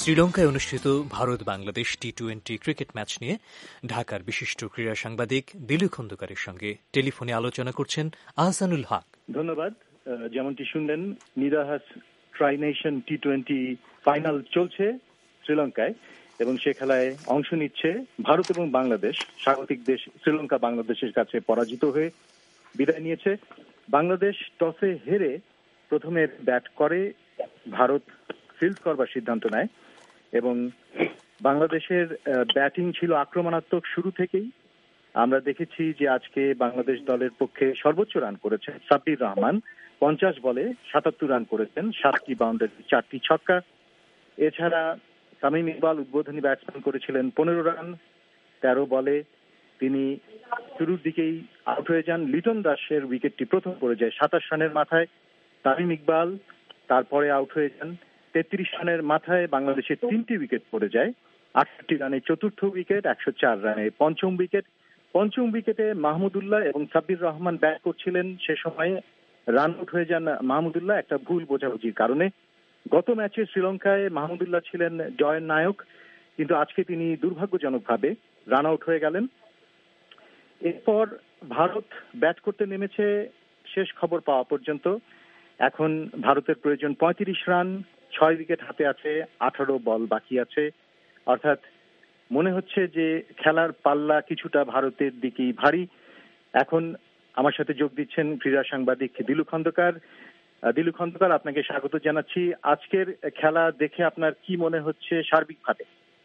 শ্রীলঙ্কায় অনুষ্ঠিত ভারত বাংলাদেশ টি-20 ক্রিকেট ম্যাচ নিয়ে ঢাকার বিশিষ্ট ক্রীড়া সাংবাদিক দিলু খন্দকারের সঙ্গে টেলিফোনে আলোচনা করছেন আহসানুল হক। ধন্যবাদ। যেমনটি শুনলেন, নিদাহাস ট্রাই নেশন টি-20 ফাইনাল চলছে শ্রীলঙ্কায় এবং সে খেলায় অংশ নিচ্ছে ভারত এবং বাংলাদেশ। স্বাগতিক দেশ শ্রীলঙ্কা বাংলাদেশের কাছে পরাজিত হয়ে বিদায় নিয়েছে। বাংলাদেশ টসে হেরে প্রথমে ব্যাট করে, ভারত ফিল্ড করবার সিদ্ধান্ত নেয় এবং বাংলাদেশের ব্যাটিং ছিল আক্রমণাত্মক শুরু থেকেই। আমরা দেখেছি যে আজকে বাংলাদেশ দলের পক্ষে সর্বোচ্চ রান করেছেন সাব্বির রহমান, 50 বলে 77 রান করেছেন, 7টি বাউন্ডারি, 4টি ছক্কা। এছাড়া তামিম ইকবাল উদ্বোধনী ব্যাটসম্যান করেছিলেন 15 রান 13 বলে। তিনি শুরুর দিকেই আউট হয়ে যান। লিটন দাসের উইকেটটি প্রথম পড়ে যায় 27 রানের মাথায়। তামিম ইকবাল তারপরে আউট হয়ে যান। 33 রানের মাথায় বাংলাদেশের 3টি উইকেট পড়ে যায়। 68 রানে চতুর্থ উইকেট, 104 রানে পঞ্চম উইকেট। পঞ্চম উইকেটে মাহমুদুল্লাহ এবং সাব্বির রহমান ব্যাট করছিলেন। সে সময়ে রান আউট হয়ে যান মাহমুদুল্লাহ একটা ভুল বোঝাবুঝির কারণে। গত ম্যাচে শ্রীলঙ্কায় মাহমুদুল্লাহ ছিলেন জয়ের নায়ক, কিন্তু আজকে তিনি দুর্ভাগ্যজনকভাবে রান আউট হয়ে গেলেন। এরপর ভারত ব্যাট করতে নেমেছে শেষ খবর পাওয়া পর্যন্ত। এখন ভারতের প্রয়োজন 35 রান, 6 উইকেট হাতে আছে, 18 বল বাকি আছে। অর্থাৎ মনে হচ্ছে যে খেলার পাল্লা কিছুটা ভারতের দিকেই ভারী। এখন আমার সাথে যোগ দিচ্ছেন ক্রীড়া সাংবাদিক দিলু খন্দকার। দিলু খন্দকার, আপনাকে স্বাগত জানাচ্ছি। আজকের খেলা দেখে আপনার কি মনে হচ্ছে সার্বিকভাবে?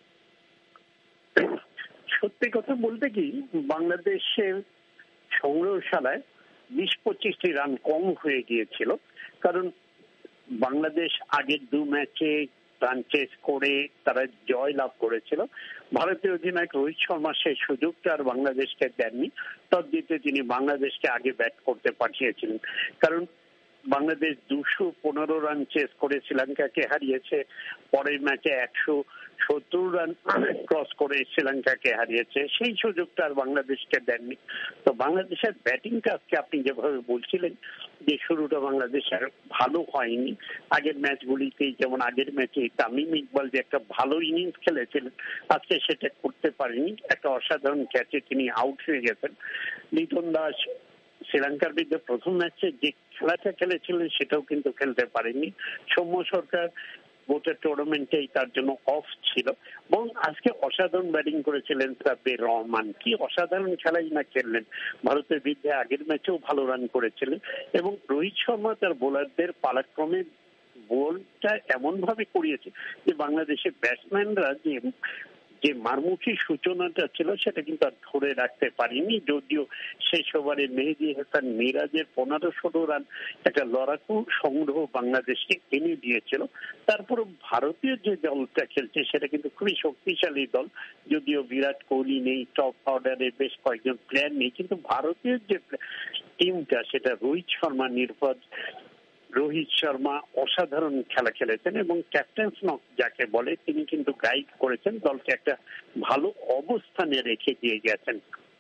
সত্যি কথা বলতে কি, বাংলাদেশের সংগ্রহশালায় 20-25টি রান কম হয়ে গিয়েছিল। কারণ বাংলাদেশ আগের 2 ম্যাচে রান চেস করে তারা জয় লাভ করেছিল। ভারতীয় অধিনায়ক রোহিত শর্মা সেই সুযোগটা আর বাংলাদেশকে দেননি। তদ্দিতে তিনি বাংলাদেশকে আগে ব্যাট করতে পাঠিয়েছিলেন। কারণ বাংলাদেশ 215 রান চেস করে শ্রীলঙ্কাকে হারিয়েছে। পরের ম্যাচে 170 রান ক্রস করে শ্রীলঙ্কাকে হারিয়েছে। সেই সুযোগটা আর বাংলাদেশকে দেননি। তো বাংলাদেশের ব্যাটিংটা আজকে আপনি যেভাবে বলছিলেন যে শুরুটা বাংলাদেশের ভালো হয়নি। আগের ম্যাচগুলিতেই, যেমন আগের ম্যাচে তামিম ইকবাল যে একটা ভালো ইনিংস খেলেছিলেন, আজকে সেটা করতে পারেনি। একটা অসাধারণ ক্যাচে তিনি আউট হয়ে গেছেন। লিটন দাস শ্রীলঙ্কার বিরুদ্ধে প্রথম ম্যাচে যে খেলাটা খেলেছিলেন সেটাও কিন্তু খেলতে পারেনি। সৌম্য সরকার গোটা টুর্নামেন্টেই তার জন্য অফ ছিল। এবং আজকে অসাধারণ ব্যাটিং করেছিলেন সাব্বির রহমান। কি অসাধারণ খেলাই না খেললেন। ভারতের বিরুদ্ধে আগের ম্যাচেও ভালো রান করেছিলেন এবং রোহিত শর্মা তার বোলারদের পালাক্রমে বলটা এমন ভাবে করিয়েছে যে বাংলাদেশের ব্যাটসম্যানরা যে মারমুখী সূচনাটা ছিল সেটা কিন্তু আর ধরে রাখতে পারিনি। যদিও শেষ ওভারে মেহেদী হাসান মিরাজের 15-16 রান একটা লড়াকু সংগ্রহ বাংলাদেশকে এনে দিয়েছিল। তারপর ভারতীয় যে দলটা খেলছে সেটা কিন্তু খুবই শক্তিশালী দল। যদিও বিরাট কোহলি নেই, টপ অর্ডারে বেশ কয়েকজন প্লেয়ার নেই, কিন্তু ভারতীয় যে টিমটা সেটা রোহিত শর্মা নির্ভর। রোহিত শর্মা অসাধারণ খেলা খেলেছেন এবং ক্যাপ্টেন্স নক যাকে বলে তিনি কিন্তু গাইড করেছেন, দলকে একটা ভালো অবস্থানে রেখে দিয়ে গেছেন।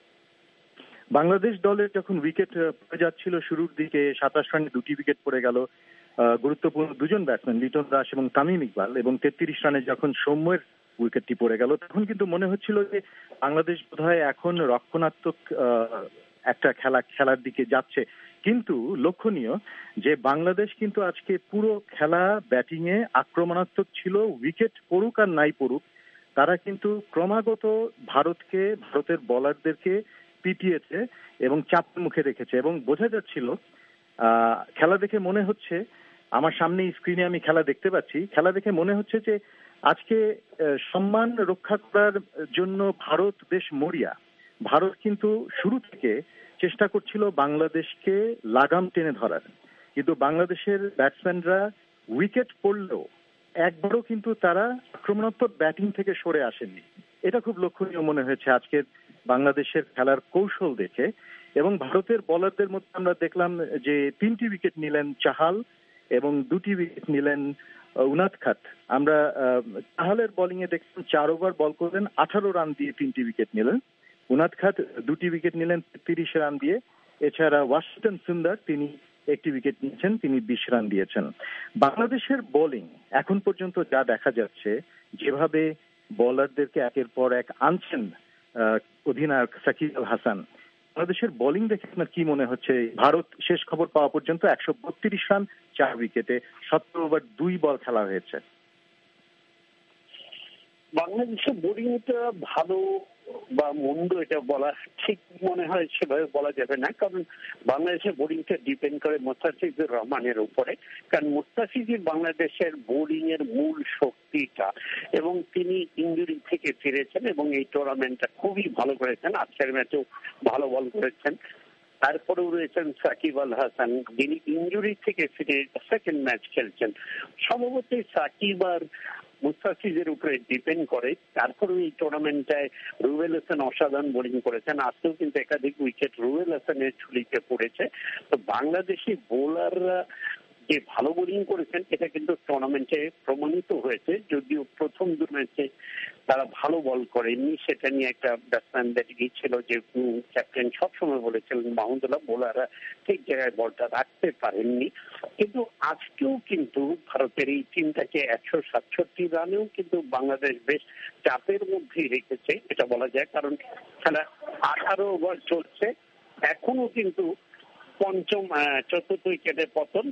বাংলাদেশ দলের যখন উইকেট পড়ে যাচ্ছিল শুরুর দিকে, 27 রানে 2টি উইকেট পড়ে গেল গুরুত্বপূর্ণ 2জন ব্যাটসম্যান লিটন দাস এবং তামিম ইকবাল, এবং 33 রানে যখন সৌম্যের উইকেটটি পড়ে গেল তখন কিন্তু মনে হচ্ছিল যে বাংলাদেশ বোধহয় এখন রক্ষণাত্মক একটা খেলার দিকে যাচ্ছে। কিন্তু লক্ষণীয় যে বাংলাদেশ কিন্তু আজকে পুরো খেলা ব্যাটিং এ আক্রমণাত্মক ছিল। উইকেট পড়ুক আর নাই পড়ুক, তারা কিন্তু ক্রমাগত ভারতের বোলারদেরকে পিটিয়েছে এবং চাপের মুখে রেখেছে। এবং বোঝা যাচ্ছিল, খেলা দেখে মনে হচ্ছে, আমার সামনে স্ক্রিনে আমি খেলা দেখতে পাচ্ছি, খেলা দেখে মনে হচ্ছে যে আজকে সম্মান রক্ষা করার জন্য ভারত বেশ মরিয়া। ভারত কিন্তু শুরু থেকে চেষ্টা করছিল বাংলাদেশকে লাগাম টেনে ধরার, কিন্তু বাংলাদেশের ব্যাটসম্যানরা উইকেট পড়লেও একবারও কিন্তু তারা আক্রমণাত্মক ব্যাটিং থেকে সরে আসেননি। এটা খুব লক্ষণীয় মনে হয়েছে আজকের বাংলাদেশের খেলার কৌশল দেখে। এবং ভারতের বোলারদের মধ্যে আমরা দেখলাম যে 3টি উইকেট নিলেন চাহাল এবং 2টি উইকেট নিলেন উনাদখাত। আমরা চাহালের বোলিং এ দেখলাম 4 ওভার বল করলেন, 18 রান দিয়ে 3টি উইকেট নিলেন। উনাদখাত 2টি উইকেট নিলেন 33 রান দিয়ে। এছাড়া ওয়াশিংটন সুন্দর তিনি একটি উইকেট নিয়েছেন, তিনি 20 রান দিয়েছেন। বাংলাদেশের বোলিং এখন পর্যন্ত যা দেখা যাচ্ছে, যেভাবে বোলারদেরকে একের পর এক আনছেন অধিনায়ক সাকিব আল হাসান, বাংলাদেশের বোলিং দেখে আপনার কি মনে হচ্ছে? ভারত শেষ খবর পাওয়া পর্যন্ত 132 রান 4 উইকেটে 17 ওভার 2 বল খেলা হয়েছে। বাংলাদেশের বোলিংটা ভালো বা মন্দ এটা বলা ঠিক মনে হয় সেভাবে বলা যাবে না, কারণ বাংলাদেশের বোলিংটা ডিপেন্ড করে মুস্তাফিজুর রহমানের উপরে। কারণ মুস্তাফিজুর বাংলাদেশের বোলিং এর মূল শক্তিটা, এবং তিনি ইনজুরি থেকে ফিরেছেন এবং এই টুর্নামেন্টটা খুবই ভালো করেছেন। আজকের ম্যাচেও ভালো বল করেছেন। তারপরেও রয়েছেন সাকিব আল হাসান, যিনি ইনজুরি থেকে ফিরে সেকেন্ড ম্যাচ খেলছেন। সম্ভবত সাকিব আর মুস্তাফিজের উপরে ডিপেন্ড করে। তারপরে এই টুর্নামেন্টটায় রুবেল হাসান অসাধারণ বোলিং করেছেন। আজকেও কিন্তু একাধিক উইকেট রুবেল হাসানের ঝুলিতে পড়েছে। তো বাংলাদেশি বোলাররা যে ভালো বোলিং করেছেন এটা কিন্তু টুর্নামেন্টে প্রমাণিত হয়েছে। যদিও প্রথম 2 ম্যাচে তারা ভালো বল করেননি, সেটা নিয়ে একটা ব্যাটসম্যানদের ছিল যে ক্যাপ্টেন সবসময় বলেছিলেন মাহমুদুল্লাহ বোলাররা ঠিক জায়গায় বলটা রাখতে পারেননি। কিন্তু আজকেও কিন্তু ভারতের এই টিমটাকে 167 রানেও কিন্তু বাংলাদেশ বেশ চাপের মধ্যেই রেখেছে, এটা বলা যায়। কারণ খেলা 18 ওভার চলছে, এখনো কিন্তু চতুর্থ উইকেটে পতন,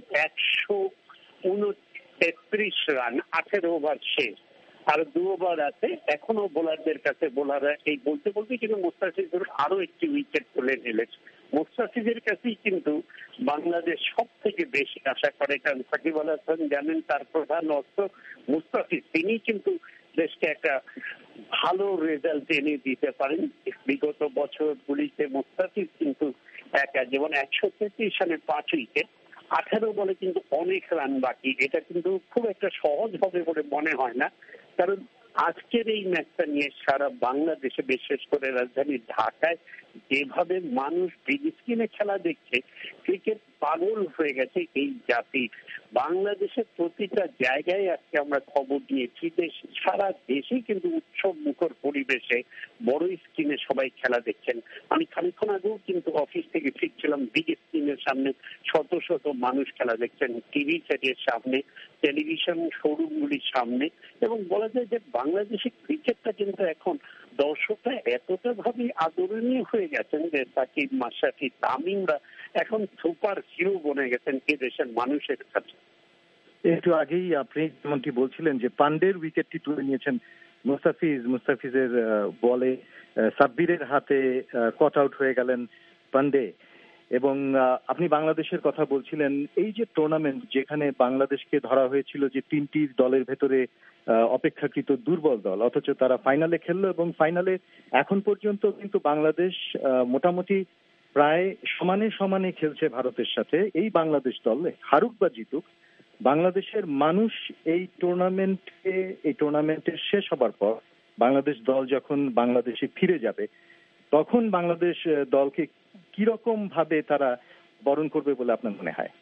129 রান, 18 ওভার শেষ, আর 2 ওভার আছে এখনো বোলারদের কাছে। বোলাররা এই বলতে বলতে কিন্তু মুস্তাফিজুর আরো একটি উইকেট তুলে নিলেন। মুস্তাফিজের কাছেই কিন্তু বাংলাদেশ সব থেকে বেশি আশা করে, কারণ সাকিব আল হাসান জানেন তার প্রধান অস্ত্র মুস্তাফিজ, তিনি কিন্তু দেশকে একটা ভালো রেজাল্ট এনে দিতে পারেন। বিগত বছরগুলিতে মুস্তাফিজ কিন্তু যেমন 133 রানে 5 উইকেট, 18 বলে কিন্তু অনেক রান বাকি। এটা কিন্তু খুব একটা সহজ হবে বলে মনে হয় না, কারণ আজকের এই ম্যাচটা নিয়ে সারা বাংলাদেশে, বিশেষ করে রাজধানী ঢাকায় যেভাবে মানুষ বিগ স্ক্রিনে খেলা দেখছে, ক্রিকেট পাগল হয়ে গেছে এই জাতি। বাংলাদেশের প্রতিটা জায়গায় আজকে আমরা খবর দিয়েছি যে সারা দেশেই কিন্তু উৎসব মুখর পরিবেশে বড় স্ক্রিনে সবাই খেলা দেখছেন। আমি খানিকক্ষণ আগেও কিন্তু অফিস থেকে ফিরছিলাম, বিগ স্ক্রিনের সামনে শত শত মানুষ খেলা দেখছেন, টিভি সেটের সামনে, টেলিভিশন শোরুমগুলির সামনে। এবং বলা যায় যে বাংলাদেশের ক্রিকেটটা কিন্তু এখন দর্শকরা এতটা ভাবে আদরণীয় হয়ে গেছেন যে সাকিব, মাশরাফি, তামিমরা এখন সুপার হিরো বনে গেছেন এ দেশের মানুষের কাছে। একটু আগেই আপনি যেমনটি বলছিলেন যে পান্ডের উইকেটটি তুলে নিয়েছেন মুস্তাফিজের বলে সাব্বিরের হাতে কট আউট হয়ে গেলেন পান্ডে। এবং আপনি বাংলাদেশের কথা বলছিলেন, এই যে টুর্নামেন্ট যেখানে বাংলাদেশকে ধরা হয়েছিল যে 3টি দলের ভেতরে অপেক্ষাকৃত দুর্বল দল, অথচ তারা ফাইনালে খেললো এবং ফাইনালে এখন পর্যন্ত কিন্তু বাংলাদেশ মোটামুটি প্রায় সমানে সমানে খেলছে ভারতের সাথে। এই বাংলাদেশ দল হারুক বা জিতুক, বাংলাদেশের মানুষ এই টুর্নামেন্টের শেষ হবার পর বাংলাদেশ দল যখন বাংলাদেশে ফিরে যাবে, তখন বাংলাদেশ দলকে কিরকম ভাবে তারা বরণ করবে বলে আপনার মনে হয়?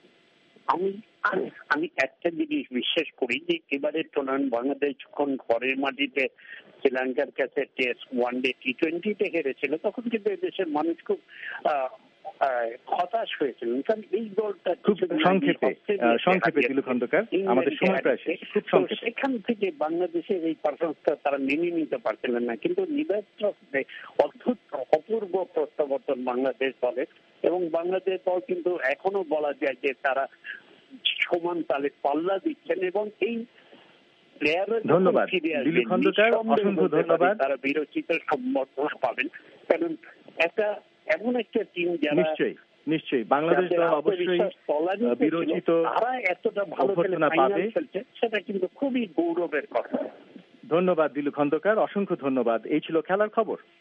আমি একটা জিনিস বিশ্বাস করি যে এবারের টুর্নামেন্ট বাংলাদেশ যখন ঘরের মাটিতে শ্রীলঙ্কার কাছে টেস্ট, ওয়ানডে, টি-20তে হেরেছিল, তখন কিন্তু দেশের মানুষ খুব হতাশ হয়েছিলেন। কারণ এই দলটা খুব সংক্ষেপে দিলু খন্দকার, আমাদের সময় প্রায় শেষ, খুব সংক্ষেপে। সেখান থেকে বাংলাদেশের এই পারফরমেন্সটা তারা মেনে নিতে পারছিলেন না। কিন্তু অদ্ভুত অপূর্ব প্রত্যাবর্তন বাংলাদেশ দলের, এবং বাংলাদেশ দল কিন্তু এখনো বলা যায় যে তারা সমান তালে পাল্লা দিচ্ছেন। এবং এই ধন্যবাদ দিলীপ খন্দকার, অসংখ্য ধন্যবাদ। তারা বিরোচিত সম্বর্ধনা পাবেন, কারণ এমন একটা টিম যারা নিশ্চয়ই বাংলাদেশ দল অবশ্যই বিরোচিত এতটা ভালো পাবে, সেটা কিন্তু খুবই গৌরবের কথা। ধন্যবাদ দিলীপ খন্দকার, অসংখ্য ধন্যবাদ। এই ছিল খেলার খবর।